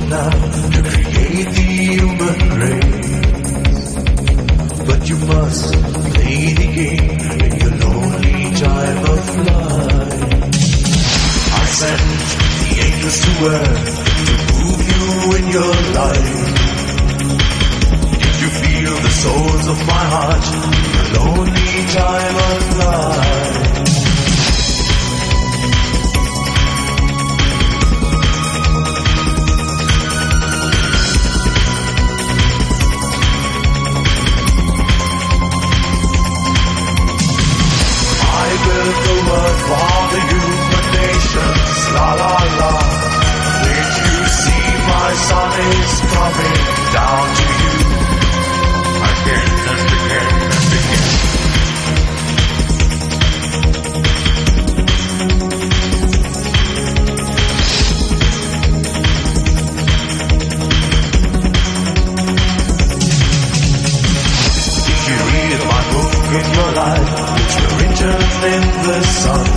now to create the human race. But you must play the game in your lonely time of life. I sent the angels to earth to move you in your life. If you feel the souls of my heart in your lonely time of life. The word for the human nations, la la la. Did you see my son is coming down to you again and again and again? If you read my book in your life, which were written in the sun,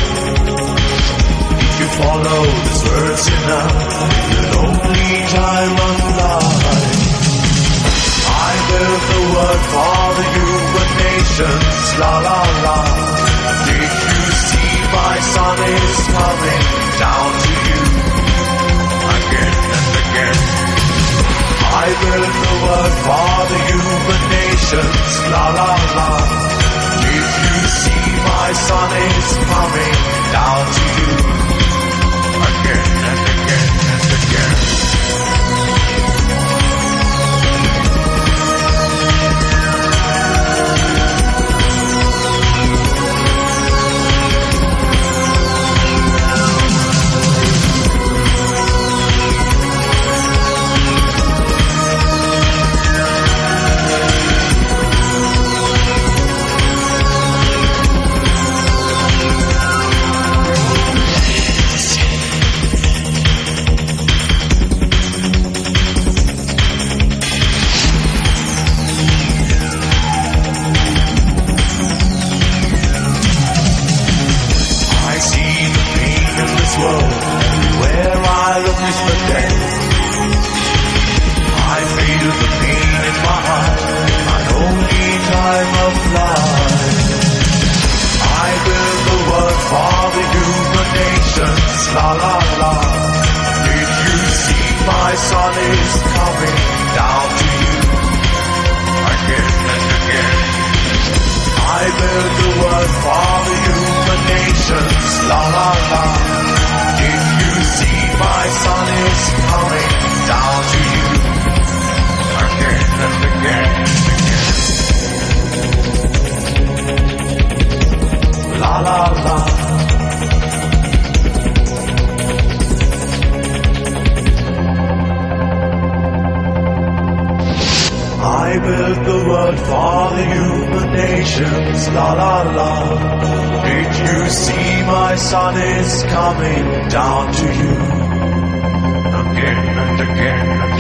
if you follow these words enough in your lonely time of life, I built the word for the human nations, la la la. Did you see my son is coming down to you again and again? I built the word for the human nations, la la la. Did you see my son is coming down to you again and again and again? Where I look is the death. I feel the pain in my heart in my only time of life. I build the word for the human nations, la la la. Did you see my son is coming down to you again and again? I build the word for the human nations, la la la. Did you see my son is coming down to you again and again and again? La la la. I built the world for the human nations, la la la. Did you see my son is coming down to you again and again?